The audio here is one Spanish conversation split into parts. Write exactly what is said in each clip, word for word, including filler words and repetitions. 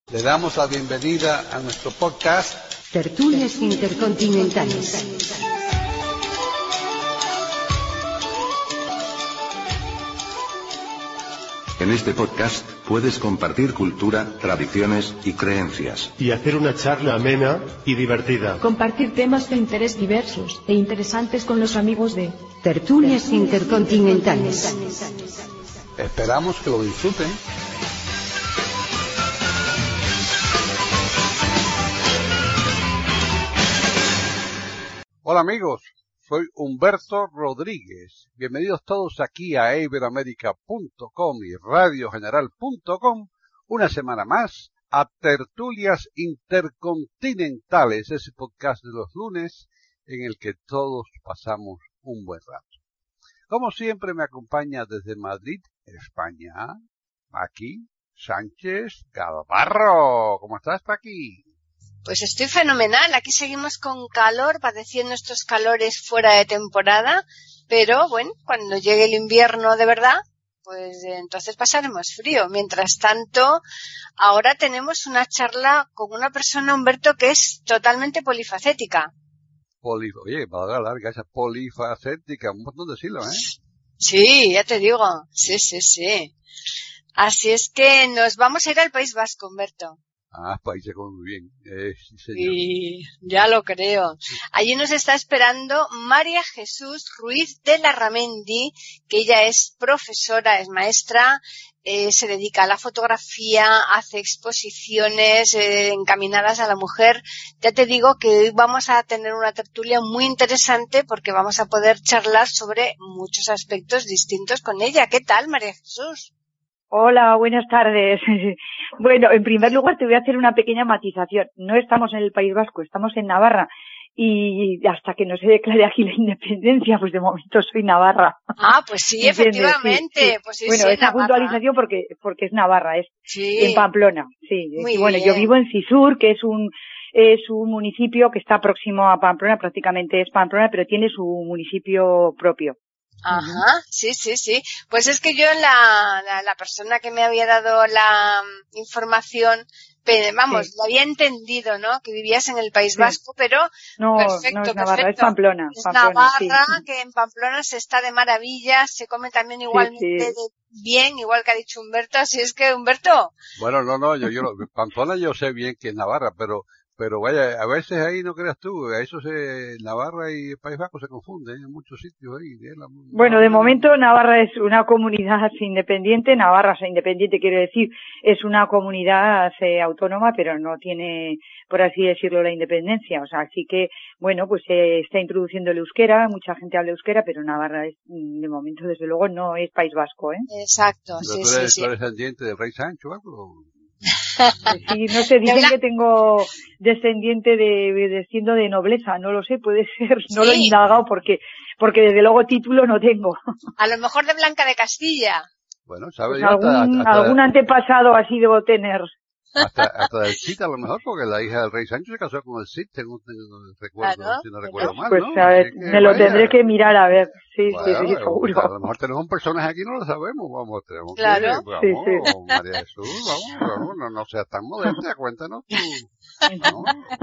Le damos la bienvenida a nuestro podcast Tertulias Intercontinentales. En este podcast puedes compartir cultura, tradiciones y creencias. Y hacer una charla amena y divertida. Compartir temas de interés diversos e interesantes con los amigos de Tertulias Intercontinentales. Esperamos que lo disfruten. Hola amigos, soy Humberto Rodríguez. Bienvenidos todos aquí a iberoamerica punto com y radio general punto com, una semana más a Tertulias Intercontinentales, ese podcast de los lunes en el que todos pasamos un buen rato. Como siempre me acompaña desde Madrid, España, Paqui Sánchez Galvarro. ¿Cómo estás, Paqui? Pues estoy fenomenal, aquí seguimos con calor, padeciendo estos calores fuera de temporada, pero bueno, cuando llegue el invierno de verdad, pues entonces pasaremos frío. Mientras tanto, ahora tenemos una charla con una persona, Humberto, que es totalmente polifacética. Poli, oye, palabra larga esa, polifacética, un montón de sílabas, ¿eh? Sí, ya te digo, sí, sí, sí. Así es que nos vamos a ir al País Vasco, Humberto. Ah, países como muy bien. Eh, sí, señor. Y ya lo creo. Allí nos está esperando María Jesús Ruiz de Larramendi, que ella es profesora, es maestra, eh, se dedica a la fotografía, hace exposiciones eh, encaminadas a la mujer. Ya te digo que hoy vamos a tener una tertulia muy interesante porque vamos a poder charlar sobre muchos aspectos distintos con ella. ¿Qué tal, María Jesús? Hola, buenas tardes. Bueno, en primer lugar te voy a hacer una pequeña matización. No estamos en el País Vasco, estamos en Navarra y hasta que no se declare aquí la independencia, pues de momento soy Navarra. Ah, pues sí, efectivamente. Sí, sí. Pues sí, bueno, sí, esa Navarra. Puntualización porque porque es Navarra, es sí. En Pamplona. Sí. Muy y bueno, bien. yo vivo en Cisur, que es un es un municipio que está próximo a Pamplona, prácticamente es Pamplona, pero tiene su municipio propio. Ajá, sí, sí, sí. Pues es que yo la, la, la persona que me había dado la um, información, pe- vamos, Sí. la había entendido, ¿no? Que vivías en el País Sí. Vasco, pero No, perfecto, no es Navarra, perfecto. es Pamplona. Es Pamplona, Navarra, sí. que en Pamplona se está de maravilla, se come también igualmente Sí, sí. de bien, igual que ha dicho Humberto, así es que Humberto. Bueno, no, no, yo, yo, Pamplona yo sé bien que es Navarra, pero, pero vaya, a veces ahí no creas tú, a eso se, Navarra y el País Vasco se confunden en muchos sitios ahí. ¿eh? La, Bueno, de Navarra, momento Navarra es una comunidad independiente. Navarra, o sea, independiente quiere decir, es una comunidad eh, autónoma, pero no tiene, por así decirlo, la independencia. O sea, así que, bueno, pues se eh, está introduciendo el euskera, mucha gente habla euskera, pero Navarra es, de momento, desde luego, no es País Vasco, ¿eh? Exacto, pero sí, tú sí, eres, sí. tú eres descendiente del rey Sancho, algo. Sí, no sé, dicen Habla- que tengo descendiente de, desciendo de nobleza, no lo sé, puede ser, no lo he Sí. indagado porque, porque desde luego título no tengo. A lo mejor de Blanca de Castilla. Bueno, ¿sabes? Pues Yo hasta, algún, hasta, algún antepasado así debo tener. hasta, hasta del Cid a lo mejor, porque la hija del rey Sancho se casó con el Cid, tengo, tengo recuerdo, Claro, si no claro. recuerdo mal, Pues ¿no? a ver, Así que, me lo vaya. tendré que mirar a ver. Sí, Bueno, sí, sí, seguro. a lo mejor tenemos un personaje aquí y no lo sabemos, vamos, tenemos Claro. que, vamos, Sí, sí. María Jesús, vamos, vamos, no, no seas tan modesta, cuéntanos tú, ¿no?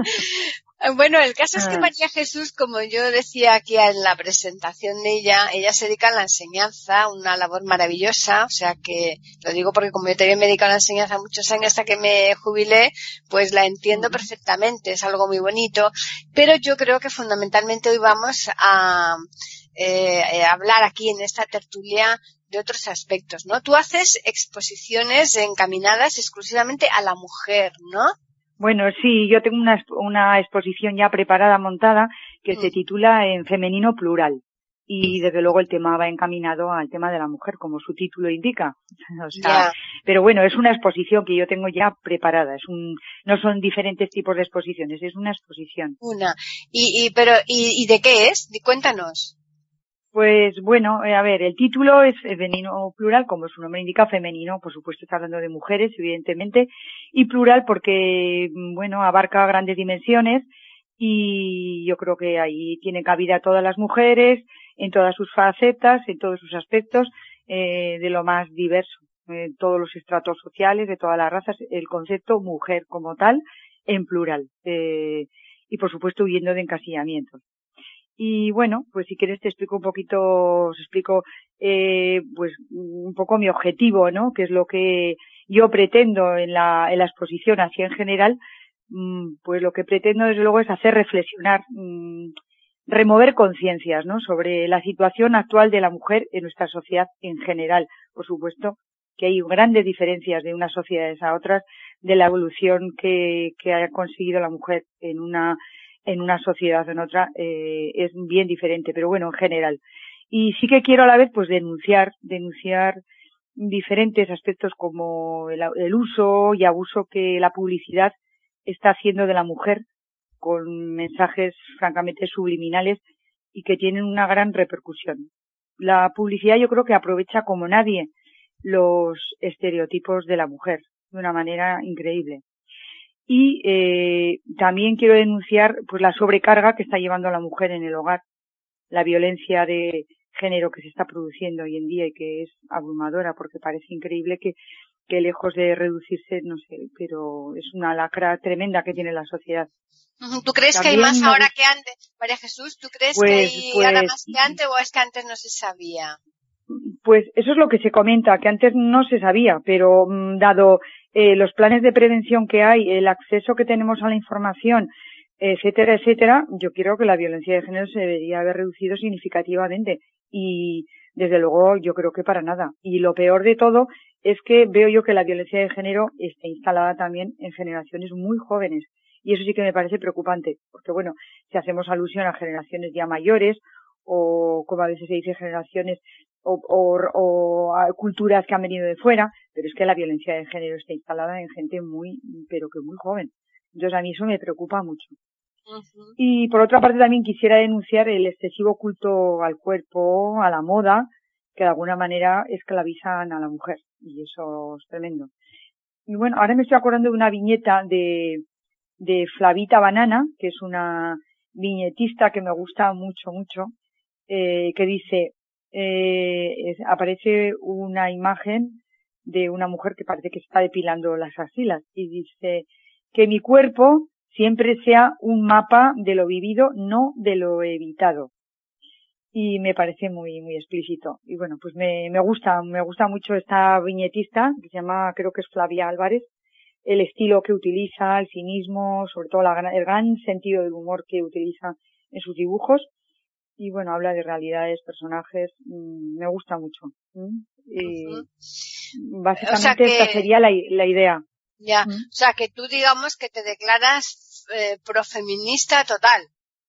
Bueno, el caso es que Ah. María Jesús, como yo decía aquí en la presentación de ella, ella se dedica a la enseñanza, una labor maravillosa, o sea que lo digo porque como yo también me he dedicado a la enseñanza muchos años hasta que me jubilé, pues la entiendo perfectamente, es algo muy bonito, pero yo creo que fundamentalmente hoy vamos a eh, eh, hablar aquí en esta tertulia de otros aspectos, ¿no? Tú haces exposiciones encaminadas exclusivamente a la mujer, ¿no? Bueno, sí, yo tengo una, una exposición ya preparada, montada, que Mm. se titula En femenino plural. Y desde luego el tema va encaminado al tema de la mujer, como su título indica. O sea, Ya. pero bueno, es una exposición que yo tengo ya preparada. Es un, no son diferentes tipos de exposiciones, es una exposición. Una. Y, y, pero, ¿y, y de qué es? Di- Cuéntanos. Pues bueno, eh, a ver, el título es femenino plural, como su nombre indica, femenino, por supuesto está hablando de mujeres, evidentemente, y plural porque, bueno, abarca grandes dimensiones y yo creo que ahí tiene cabida todas las mujeres, en todas sus facetas, en todos sus aspectos, eh, de lo más diverso. eh, todos los estratos sociales, de todas las razas, el concepto mujer como tal, en plural, eh, y por supuesto huyendo de encasillamientos. Y bueno, pues si quieres te explico un poquito, os explico eh, pues un poco mi objetivo, ¿no? Que es lo que yo pretendo en la, en la exposición, así en general, pues lo que pretendo desde luego es hacer reflexionar, mmm, remover conciencias, ¿no? Sobre la situación actual de la mujer en nuestra sociedad en general. Por supuesto que hay grandes diferencias de unas sociedades a otras, de la evolución que, que ha conseguido la mujer en una en una sociedad o en otra, eh, es bien diferente, pero bueno, en general. Y sí que quiero a la vez pues denunciar, denunciar diferentes aspectos como el, el uso y abuso que la publicidad está haciendo de la mujer, con mensajes francamente subliminales y que tienen una gran repercusión. La publicidad yo creo que aprovecha como nadie los estereotipos de la mujer de una manera increíble. Y eh, también quiero denunciar pues la sobrecarga que está llevando a la mujer en el hogar, la violencia de género que se está produciendo hoy en día y que es abrumadora, porque parece increíble que, que lejos de reducirse, no sé, pero es una lacra tremenda que tiene la sociedad. ¿Tú crees también que hay más ahora que antes, María Jesús? ¿Tú crees pues, que hay pues, ahora más que antes o es que antes no se sabía? Pues eso es lo que se comenta, que antes no se sabía, pero mmm, dado eh, los planes de prevención que hay, el acceso que tenemos a la información, etcétera, etcétera, yo creo que la violencia de género se debería haber reducido significativamente y desde luego yo creo que para nada. Y lo peor de todo es que veo yo que la violencia de género está instalada también en generaciones muy jóvenes y eso sí que me parece preocupante, porque bueno, si hacemos alusión a generaciones ya mayores o como a veces se dice generaciones o, o, o a culturas que han venido de fuera, pero es que la violencia de género está instalada en gente muy, pero que muy joven. Entonces a mí eso me preocupa mucho. Uh-huh. Y por otra parte también quisiera denunciar el excesivo culto al cuerpo, a la moda, que de alguna manera esclavizan a la mujer. Y eso es tremendo. Y bueno, ahora me estoy acordando de una viñeta de, de Flavita Banana, que es una viñetista que me gusta mucho, mucho, eh, que dice, eh, es, aparece una imagen de una mujer que parece que está depilando las axilas y dice que mi cuerpo siempre sea un mapa de lo vivido, no de lo evitado. Y me parece muy, muy explícito. Y bueno, pues me, me gusta, me gusta mucho esta viñetista, que se llama, creo que es Flavia Álvarez, el estilo que utiliza, el cinismo, sobre todo la, el gran sentido del humor que utiliza en sus dibujos. Y bueno, habla de realidades, personajes, mmm, me gusta mucho. ¿Mm? Y uh-huh. Básicamente o sea que... esta sería la, la idea. Ya, ¿Mm? O sea que tú digamos que te declaras eh, profeminista total.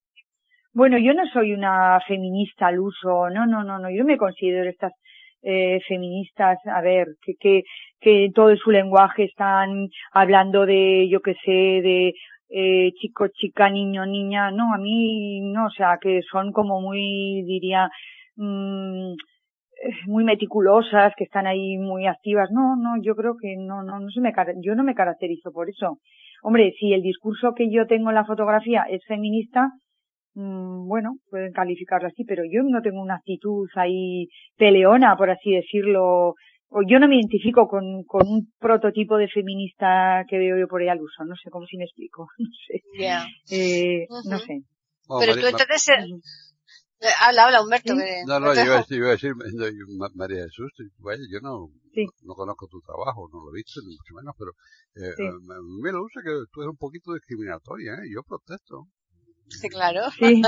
Bueno, yo no soy una feminista al uso, no, no, no, no, yo me considero estas eh, feministas, a ver, que, que, que todo su lenguaje están hablando de, yo qué sé, de eh, chico, chica, niño, niña, no, a mí no, o sea, que son como muy, diría, mmm, muy meticulosas, que están ahí muy activas. No, no, yo creo que no, no, no se me, yo no me caracterizo por eso. Hombre, si el discurso que yo tengo en la fotografía es feminista, mmm, bueno, pueden calificarlo así, pero yo no tengo una actitud ahí peleona, por así decirlo, o yo no me identifico con, con un prototipo de feminista que veo yo por ahí al uso, no sé cómo si me explico, no sé. Yeah. Eh, uh-huh. No sé. Oh, pero María, tú entonces... Uh-huh. Habla, habla, Humberto. ¿Sí? Que no, no, yo iba a decir, iba a decir María Jesús, vaya, yo no, sí. no conozco tu trabajo, no lo he visto, ni mucho menos, pero eh, sí. a mí me lo gusta que tú eres un poquito discriminatoria, ¿eh? Yo protesto. Sí, claro. Sí.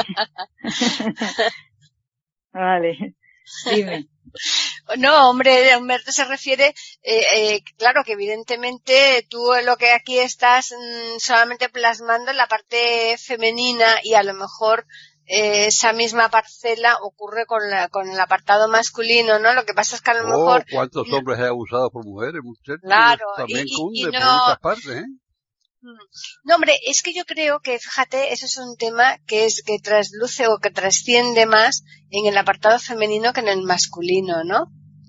Vale, dime. No, hombre, Humberto se refiere, eh, eh, claro que evidentemente tú lo que aquí estás mmm, solamente plasmando en la parte femenina y a lo mejor eh, esa misma parcela ocurre con, la, con el apartado masculino, ¿no? Lo que pasa es que a lo oh, mejor... ¿cuántos hombres he abusado por mujeres? Muchachos, claro. También y, cunde y no... por muchas partes, ¿eh? No, hombre, es que yo creo que, fíjate, eso es un tema que es que trasluce o que trasciende más en el apartado femenino que en el masculino, ¿no? Me da a mí la No, eso, sensación. eso, eso tiene muchas variantes, por supuesto, y no, y lugar, ¿verdad? Por ejemplo, eso, eso que dice ella quizás sea muy cierto y no tengo idea, yo no, no estoy en ese tipo de cosas, pero vamos a decir que eso, eh, si es verdad en España, por ejemplo, no necesariamente es verdad en, en Alemania o en, o en Francia, en otro sitio, ¿verdad? O, o quizás sea más prominente en países en Sudamérica, es bastante, yo creo, prominente, comparado quizás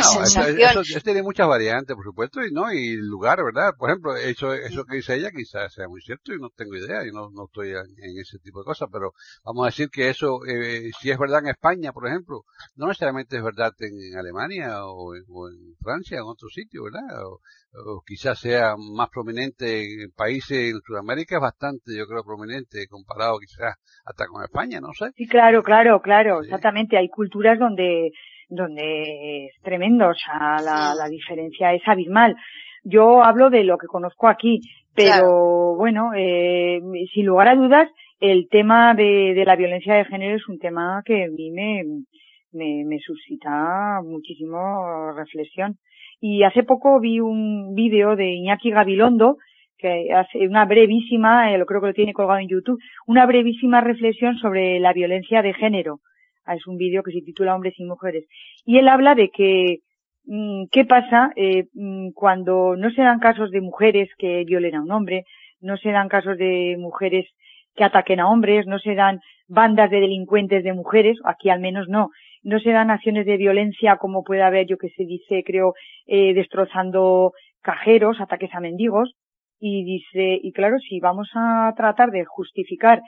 ¿verdad? Por ejemplo, eso, eso que dice ella quizás sea muy cierto y no tengo idea, yo no, no estoy en, en ese tipo de cosas, pero vamos a decir que eso, eh, si es verdad en España, por ejemplo, no necesariamente es verdad en, en Alemania o en, o en Francia, en otro sitio, ¿verdad? O, o quizás sea más prominente en países en Sudamérica, es bastante, yo creo, prominente comparado quizás hasta con España, no sé. Sí, claro, claro, claro, Sí. exactamente. Hay culturas donde, donde es tremendo, o sea, la, la diferencia es abismal. Yo hablo de lo que conozco aquí, pero Claro. bueno, eh, sin lugar a dudas, el tema de, de la violencia de género es un tema que a mí me, me, me suscita muchísimo reflexión. Y hace poco vi un vídeo de Iñaki Gabilondo, que hace una brevísima, eh, lo creo que lo tiene colgado en YouTube, una brevísima reflexión sobre la violencia de género. Ah, es un vídeo que se titula Hombres y Mujeres. Y él habla de que, mmm, ¿qué pasa eh, mmm, cuando no se dan casos de mujeres que violen a un hombre, no se dan casos de mujeres que ataquen a hombres, no se dan bandas de delincuentes de mujeres, aquí al menos no, no se dan acciones de violencia como puede haber, yo que se dice, creo, eh, destrozando cajeros, ataques a mendigos, y dice, y claro, si vamos a tratar de justificar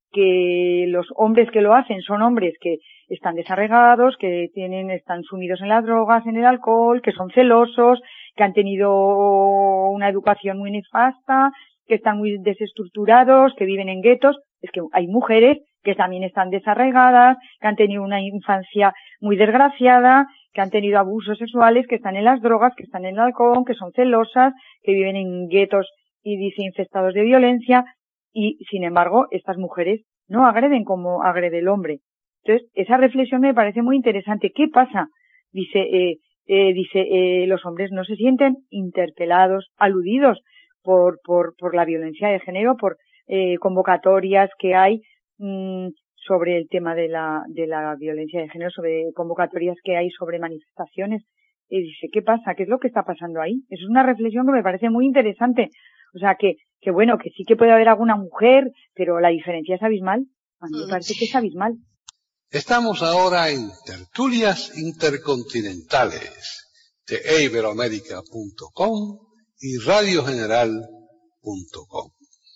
que los hombres que lo hacen son hombres que están desarraigados, que tienen, están sumidos en las drogas, en el alcohol, que son celosos, que han tenido una educación muy nefasta, que están muy desestructurados, que viven en guetos, es que hay mujeres que también están desarraigadas, que han tenido una infancia muy desgraciada, que han tenido abusos sexuales, que están en las drogas, que están en el alcohol, que son celosas, que viven en guetos y dice infestados de violencia, y sin embargo estas mujeres no agreden como agrede el hombre. Entonces esa reflexión me parece muy interesante. ¿Qué pasa? Dice, eh, eh, dice eh, los hombres no se sienten interpelados, aludidos por por por la violencia de género, por eh, convocatorias que hay mmm, sobre el tema de la de la violencia de género, sobre convocatorias que hay sobre manifestaciones. Y dice, ¿qué pasa? ¿Qué es lo que está pasando ahí? Eso es una reflexión que me parece muy interesante. O sea, que, que bueno, que sí que puede haber alguna mujer, pero la diferencia es abismal. A mí me parece que es abismal. Estamos ahora en Tertulias Intercontinentales de iberoamérica punto com y radio general punto com.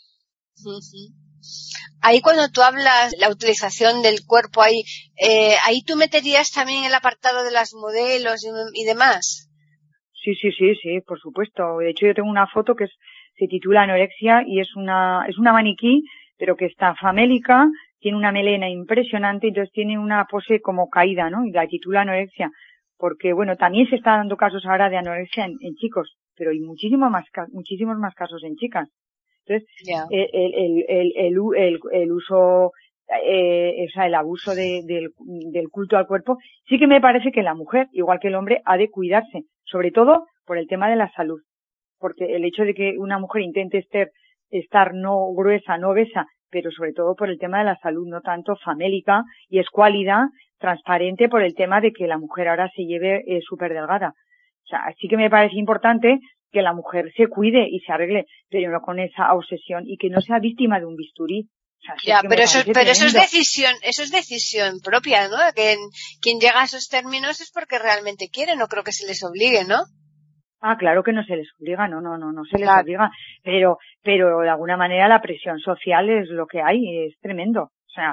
Ahí cuando tú hablas la utilización del cuerpo, ahí, eh, ahí tú meterías también el apartado de las modelos y, y demás. Sí, sí, sí, sí, por supuesto. De hecho, yo tengo una foto que es, se titula Anorexia y es una, es una maniquí, pero que está famélica, tiene una melena impresionante, entonces tiene una pose como caída, ¿no? Y la titula Anorexia, porque bueno, también se está dando casos ahora de anorexia en, en chicos, pero hay muchísimos más, muchísimos más casos en chicas. Entonces, yeah. el, el, el, el, el, el, el uso, eh, o sea, el abuso de, del, del culto al cuerpo, sí que me parece que la mujer, igual que el hombre, ha de cuidarse, sobre todo por el tema de la salud. Porque el hecho de que una mujer intente estar, estar no gruesa, no obesa, pero sobre todo por el tema de la salud, no tanto famélica y escuálida, transparente por el tema de que la mujer ahora se lleve eh, súper delgada. O sea, sí que me parece importante que la mujer se cuide y se arregle, pero no con esa obsesión y que no sea víctima de un bisturí. O sea, ya, pero eso, pero eso es decisión, eso es decisión propia, ¿no? Que quien llega a esos términos es porque realmente quiere, no creo que se les obligue, ¿no? Ah, claro que no se les obliga, no, no, no, no se les claro. obliga, pero, pero de alguna manera la presión social es lo que hay, es tremendo, o sea,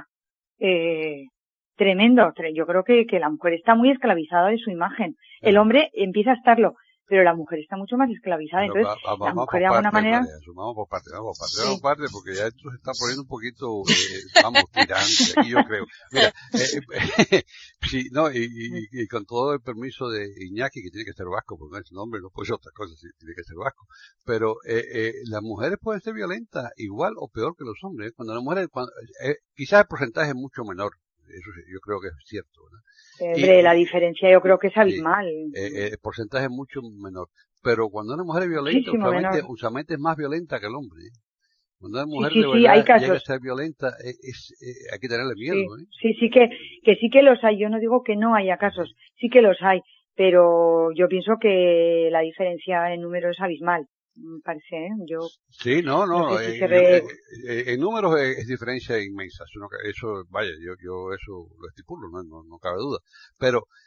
eh, tremendo, yo creo que, que la mujer está muy esclavizada de su imagen, claro. El hombre empieza a estarlo, pero la mujer está mucho más esclavizada, pero entonces va, va, la mujer de alguna parte, manera... María, vamos por parte, vamos por parte, sí. vamos por parte, porque ya esto se está poniendo un poquito, eh, vamos, tirante, aquí yo creo. Mira, eh, eh, sí, no, y, y, y con todo el permiso de Iñaki, que tiene que ser vasco, porque no es nombre, no puede ser otra cosa, sí, tiene que ser vasco, pero eh, eh, las mujeres pueden ser violentas igual o peor que los hombres, cuando las mujeres, cuando, eh, quizás el porcentaje es mucho menor, eso sí, yo creo que es cierto, ¿verdad? Hombre, la diferencia yo creo que es abismal. Sí, eh, el porcentaje es mucho menor. Pero cuando una mujer es violenta, usualmente, usualmente es más violenta que el hombre. ¿eh? Cuando una mujer sí, sí, de sí, verdad hay casos. llega a ser violenta, es, es, eh, hay que tenerle miedo. Sí, ¿eh? sí, sí que, que sí que los hay. Yo no digo que no haya casos, sí que los hay. Pero yo pienso que la diferencia en número es abismal. Me parece, ¿eh? Yo. Sí, no, no, no sé si eh, re... eh, eh, en números es, es diferencia inmensa. Eso, eso, vaya, yo, yo eso lo estipulo, no, no, no cabe duda. Pero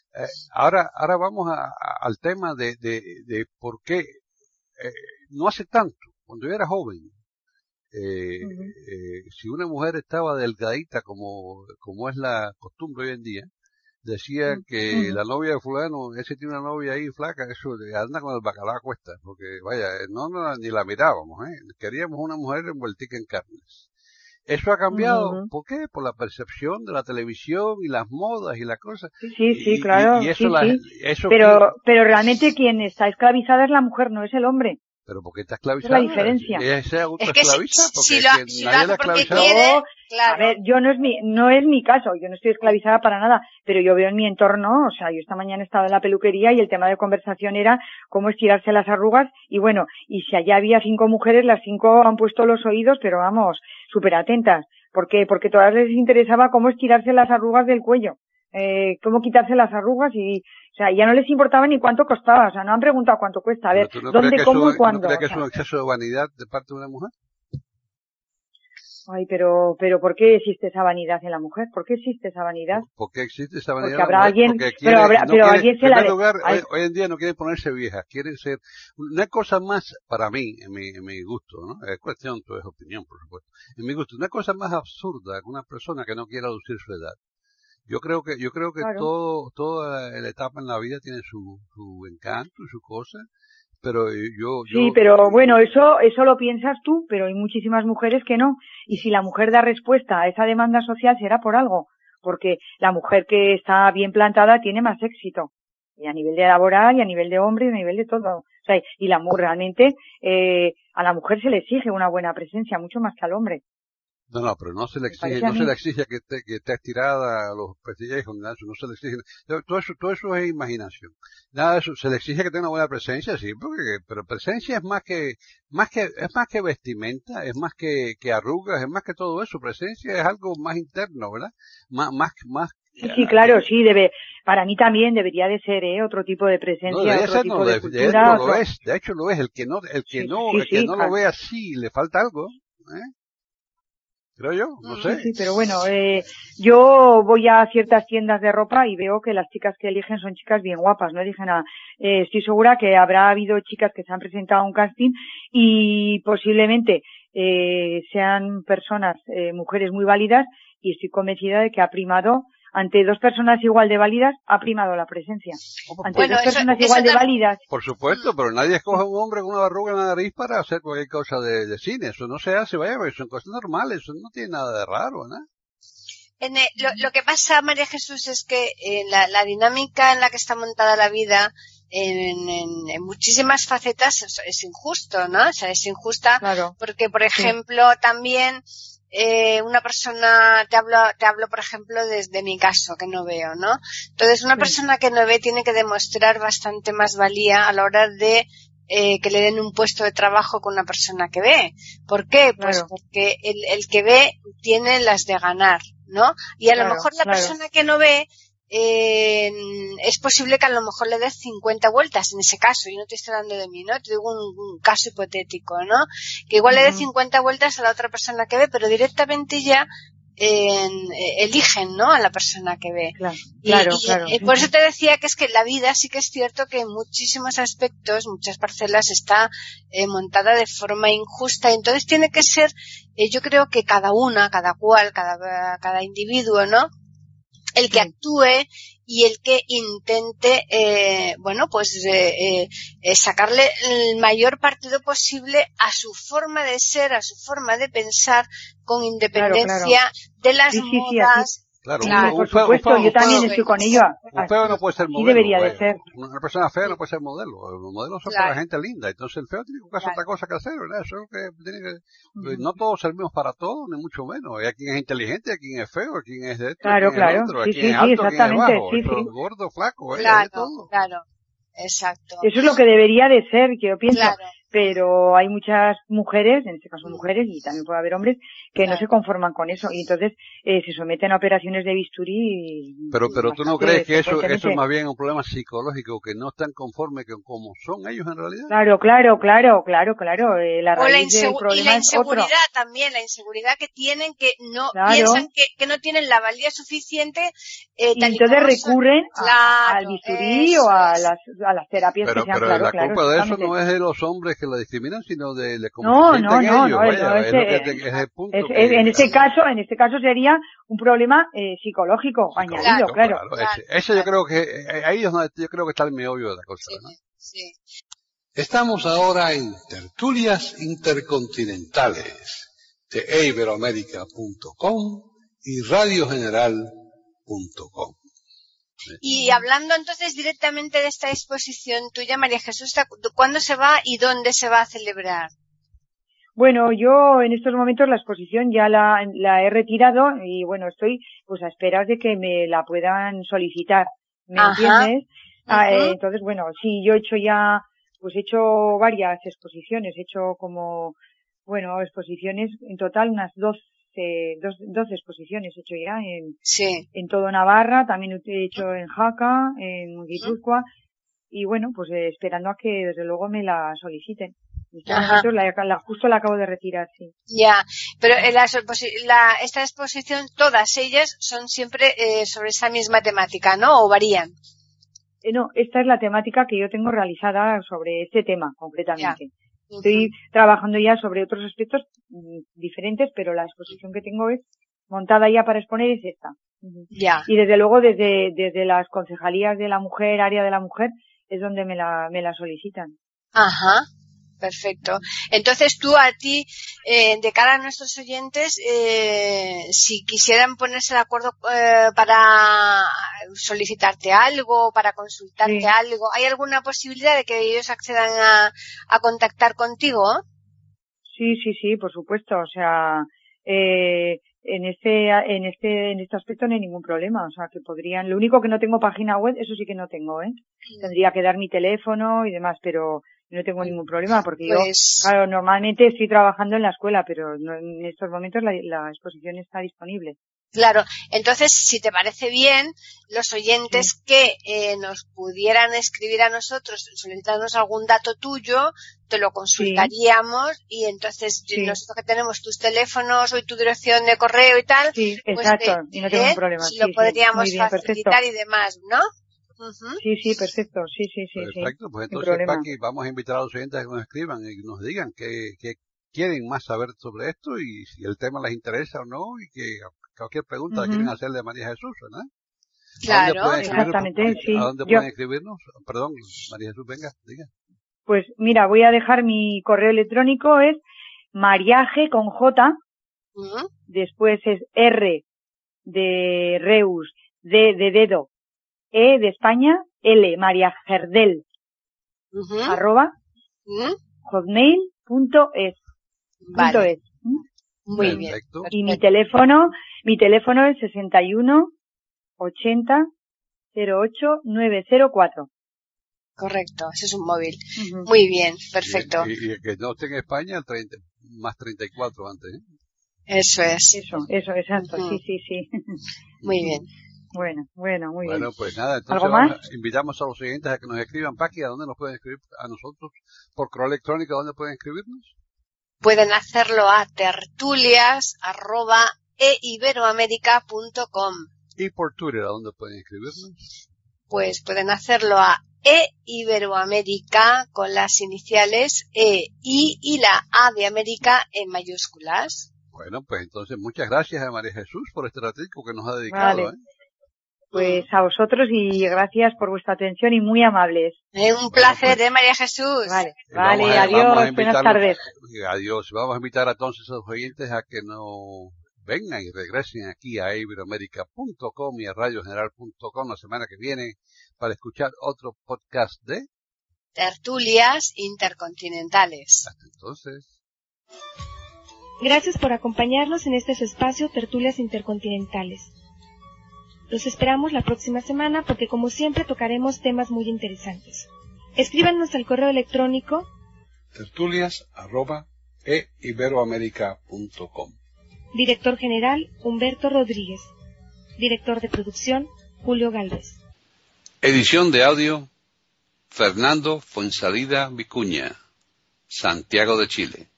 Eh, ahora, ahora vamos a, a, al tema de, de, de por qué eh, no hace tanto, cuando yo era joven, eh, uh-huh. eh, si una mujer estaba delgadita como, como es la costumbre hoy en día, decían uh-huh. que uh-huh. la novia de fulano, ese tiene una novia ahí flaca, eso anda con el bacalao a cuesta, porque vaya, no, no ni la mirábamos, ¿eh? Queríamos una mujer envueltica en carnes. Eso ha cambiado, uh-huh. ¿por qué? Por la percepción de la televisión y las modas y las cosas. Sí, sí, sí, claro. Y, y eso sí, la, sí. Eso pero, que... pero realmente quien está esclavizada es la mujer, no es el hombre. ¿Pero por qué está esclavizada? Es la diferencia. ¿Ella se es que esclaviza? Si, porque si es lo, que si nadie lo la porque esclavizado. quiere, claro. A ver, yo no es mi, no es mi caso, yo no estoy esclavizada para nada, pero yo veo en mi entorno, o sea, yo esta mañana estaba en la peluquería y el tema de conversación era cómo estirarse las arrugas, y bueno, y si allá había cinco mujeres, las cinco han puesto los oídos, pero vamos, súper atentas. ¿Por qué? Porque todas les interesaba cómo estirarse las arrugas del cuello, eh, cómo quitarse las arrugas y, o sea, ya no les importaba ni cuánto costaba, o sea, no han preguntado cuánto cuesta, a ver, no dónde, cómo eso, y cuándo. ¿No crees que o sea, es un exceso de vanidad de parte de una mujer? Ay, pero, pero ¿por qué existe esa vanidad en la mujer? ¿Por qué existe esa vanidad? ¿Por qué existe esa vanidad? Porque habrá alguien, porque quiere, pero habrá, no pero quiere, alguien se en la primer lugar, Ay. hoy, hoy en día no quieren ponerse viejas, quieren ser, una cosa más, para mí, en mi, en mi gusto, ¿no? Es cuestión, todo es opinión, por supuesto. En mi gusto, una cosa más absurda que una persona que no quiera lucir su edad. Yo creo que, yo creo que Claro. todo, toda la etapa en la vida tiene su, su encanto y su cosa. Pero yo, yo... Sí, pero bueno, eso, eso lo piensas tú, pero hay muchísimas mujeres que no. Y si la mujer da respuesta a esa demanda social será por algo. Porque la mujer que está bien plantada tiene más éxito. Y a nivel de laboral, y a nivel de hombre, y a nivel de todo. O sea, y la mujer realmente, eh, a la mujer se le exige una buena presencia, mucho más que al hombre. No, no, pero no se le exige, no se le exige que esté, que esté estirada a los pestillejos, nada de eso, no se le exige. Todo eso, todo eso es imaginación. Nada de eso, se le exige que tenga una buena presencia, sí, porque, pero presencia es más que, más que, es más que vestimenta, es más que, que arrugas, es más que todo eso. Presencia es algo más interno, ¿verdad? Más, más, más. Sí, sí, claro, sí, debe, para mí también debería de ser, ¿eh? Otro tipo de presencia, no, otro ser, tipo no, de, de cultura. De hecho otro... lo es, de hecho lo es, el que no, el que sí, no, sí, el que sí, no claro. lo ve así, le falta algo, ¿eh? Creo yo, no sé. Sí, sí, pero bueno, eh, yo voy a ciertas tiendas de ropa y veo que las chicas que eligen son chicas bien guapas, no eligen a, eh, estoy segura que habrá habido chicas que se han presentado a un casting y posiblemente eh, sean personas, eh, mujeres muy válidas, y estoy convencida de que ha primado, ante dos personas igual de válidas, ha primado la presencia. Ante bueno, dos eso, personas eso igual también... de válidas. Por supuesto, pero nadie escoge a un hombre con una verruga en la nariz para hacer cualquier cosa de, de cine. Eso no se hace, vaya, porque son cosas normales, eso no tiene nada de raro, ¿no? En el, lo, lo que pasa, María Jesús, es que eh, la, la dinámica en la que está montada la vida en, en, en muchísimas facetas es, es injusto, ¿no? O sea, es injusta claro. porque, por ejemplo, sí. también eh, una persona, te hablo, te hablo, por ejemplo, desde mi caso, que no veo, ¿no? Entonces, una sí. persona que no ve tiene que demostrar bastante más valía a la hora de eh, que le den un puesto de trabajo con una persona que ve. ¿Por qué? Pues claro. porque el, el que ve tiene las de ganar, ¿no? Y a claro, lo mejor la claro. persona que no ve, eh, es posible que a lo mejor le des cincuenta vueltas en ese caso. Yo no te estoy hablando de mí, ¿no? Te digo un, un caso hipotético, ¿no? Que igual uh-huh. le dé cincuenta vueltas a la otra persona que ve, pero directamente ya eh, eligen, ¿no? A la persona que ve. Claro, y, claro, y, claro. Y por eso te decía que es que la vida sí que es cierto que en muchísimos aspectos, muchas parcelas está eh, montada de forma injusta. Entonces tiene que ser, eh, yo creo que cada una, cada cual, cada, cada individuo, ¿no? El que actúe y el que intente, eh, bueno, pues eh, eh, sacarle el mayor partido posible a su forma de ser, a su forma de pensar, con independencia claro, claro. de las sí, sí, modas. Sí, Claro, claro, un, por un feo, supuesto, un feo, yo también un estoy con ello. Un feo no puede ser modelo. Sí debería vaya. de ser. Una persona fea no puede ser modelo. Los modelos son claro. para gente linda. Entonces el feo tiene que buscar claro. otra cosa que hacer, ¿verdad? Eso es lo que tiene que... Uh-huh. No todos servimos para todos, ni mucho menos. Hay quien es inteligente, hay quien es feo, hay quien es de esto, claro, hay quien claro. es otro, sí, hay quien sí, es alto, sí, hay quien es bajo. sí, Eso sí. es gordo, flaco, ¿eh? Claro, de todo. claro. Exacto. Eso es lo que debería de ser, que yo pienso. Claro. Pero hay muchas mujeres, en este caso mujeres, y también puede haber hombres, que claro. no se conforman con eso. Y entonces eh, se someten a operaciones de bisturí. Y, pero pero tú no crees que eso, eso es más bien un problema psicológico, que no están conformes con cómo son ellos en realidad. Claro, claro, claro, claro, claro. Eh, la o raíz la insegu- del problema y la es inseguridad otro. también, la inseguridad que tienen, que no claro. piensan que, que no tienen la valía suficiente Eh, y entonces recurren a, claro, al bisturí o a las, a las terapias pero, que sean, pero claro, la claro, culpa de eso no es de los hombres que la discriminan, sino de, de cómo no, se sienten no, no, ellos. no, Vaya, no, es, ese, lo que te, es el punto. es, que, es, en este caso, en este caso sería un problema eh, psicológico, psicológico, añadido, claro. claro. claro. Ese, ese yo creo que, ahí es donde yo creo que está el meollo de la cosa, sí, ¿no? Sí. Estamos ahora en Tertulias Intercontinentales de iberoamerica punto com y radio general punto com. Y hablando entonces directamente de esta exposición tuya, María Jesús, ¿cuándo se va y dónde se va a celebrar? Bueno, yo en estos momentos la exposición ya la, la he retirado y bueno, estoy pues a esperar de que me la puedan solicitar, ¿me Ajá. entiendes? Uh-huh. Ah, eh, entonces, bueno, sí, yo he hecho ya, pues he hecho varias exposiciones, he hecho como, bueno, exposiciones, en total unas doce, dos, doce exposiciones he hecho ya en, sí. en todo Navarra, también he hecho en Jaca, en Guipúzcoa, y bueno, pues eh, esperando a que desde luego me la soliciten. En estos momentos la, la, justo la acabo de retirar, sí. Ya, pero en la, la, esta exposición, todas ellas son siempre eh, sobre esa misma temática, ¿no? ¿O varían? Eh, no, esta es la temática que yo tengo realizada sobre este tema, concretamente. Ya. Estoy uh-huh. trabajando ya sobre otros aspectos mm, diferentes, pero la exposición que tengo es montada ya para exponer es esta. Uh-huh. Ya. Y desde luego desde, desde las concejalías de la mujer, área de la mujer, es donde me la, me la solicitan. Ajá. Perfecto. Entonces tú a ti, eh, de cara a nuestros oyentes, eh, si quisieran ponerse de acuerdo eh, para solicitarte algo, para consultarte sí. algo, ¿hay alguna posibilidad de que ellos accedan a, a contactar contigo? Sí, sí, sí, por supuesto. O sea, eh, en este, en este, en este aspecto no hay ningún problema. O sea, que podrían, lo único que no tengo página web, eso sí que no tengo, ¿eh? Sí. Tendría que dar mi teléfono y demás, pero no tengo ningún problema porque pues... yo, claro, normalmente estoy trabajando en la escuela, pero no, en estos momentos la, la exposición está disponible. Claro, entonces, si te parece bien, los oyentes sí. que eh, nos pudieran escribir a nosotros, solicitarnos algún dato tuyo, te lo consultaríamos sí. y entonces sí. nosotros que tenemos tus teléfonos o tu dirección de correo y tal, sí, pues exacto, eh, y no tengo eh, un problema. lo sí, podríamos sí. Bien, facilitar perfecto. y demás, ¿no? Uh-huh. Sí, sí, perfecto, sí, sí, sí. Perfecto, sí, pues entonces, Paqui, vamos a invitar a los oyentes a que nos escriban y nos digan que, que quieren más saber sobre esto y si el tema les interesa o no y que cualquier pregunta uh-huh. la quieren hacerle a María Jesús, ¿verdad? Claro, exactamente, sí. ¿A dónde Yo... pueden escribirnos? Perdón, María Jesús, venga, diga. Pues mira, voy a dejar mi correo electrónico, es mariaje con J, uh-huh. después es R de Reus, D de dedo, E de España, L, María Gerdel, uh-huh. arroba, uh-huh. hotmail punto es. Vale. Punto es. Muy bien. Perfecto. Y mi teléfono, mi teléfono es sesenta y uno ochenta cero ocho nueve cero cuatro. Correcto, ese es un móvil. Uh-huh. Muy bien, perfecto. Y, y, y que no esté en España, treinta, más treinta y cuatro antes, ¿eh? Eso es. Eso, eso, exacto, uh-huh. sí, sí, sí. Muy bien. Bueno, bueno, muy bueno, bien. Bueno, pues nada, entonces ¿Algo vamos, más? invitamos a los oyentes a que nos escriban, Paqui, ¿a dónde nos pueden escribir a nosotros? ¿Por correo electrónico a dónde pueden escribirnos? Pueden hacerlo a tertulias arroba eiberoamerica punto com. ¿Y por Twitter a dónde pueden escribirnos? Pues pueden hacerlo a eiberoamerica con las iniciales E, I y la A de América en mayúsculas. Bueno, pues entonces muchas gracias a María Jesús por este ratico que nos ha dedicado. Vale. ¿eh? Pues a vosotros y gracias por vuestra atención y muy amables. Eh, un placer, pues, ¿eh, María Jesús? Vale, vale a, adiós, buenas tardes. Adiós, vamos a invitar a todos esos oyentes a que nos vengan y regresen aquí a iberoamerica punto com y a radio general punto com la semana que viene para escuchar otro podcast de Tertulias Intercontinentales. Hasta entonces. Gracias por acompañarnos en este su espacio Tertulias Intercontinentales. Los esperamos la próxima semana porque como siempre tocaremos temas muy interesantes. Escríbanos al correo electrónico tertulias arroba eiberoamerica punto com. Director General Humberto Rodríguez. Director de Producción Julio Galvez. Edición de audio Fernando Fonsalida Vicuña, Santiago de Chile.